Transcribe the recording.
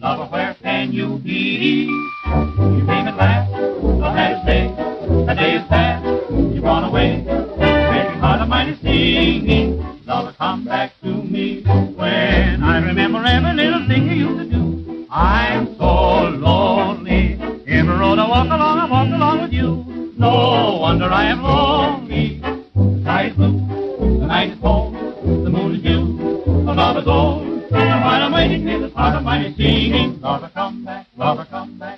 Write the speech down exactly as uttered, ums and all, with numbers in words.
lover, where can you be? You came at last, the last day, the day is past, you've gone away. Baby, heart of mine is singing, lover, come back to me. When I remember every little thing you used to do, I'm so lonely. Every road I walk along, I walk along with you. No wonder I am lonely. The sky is blue, the night is cold, the moon is blue, the love is old. And while I'm waiting here, this heart of mine is singing, lover, come back, lover, come back.